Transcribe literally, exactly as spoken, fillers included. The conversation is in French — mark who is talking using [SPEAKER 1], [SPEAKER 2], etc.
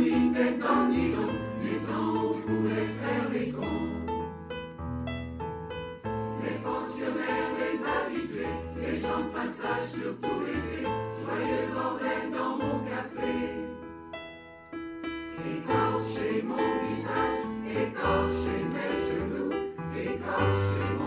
[SPEAKER 1] ni tête dans le nylon, du temps où on pouvait faire les cons. Les pensionnaires, les habitués, les gens de passage surtout l'été, joyeux bordel dans mon café. Écorcher mon visage, écorcher mes genoux, écorcher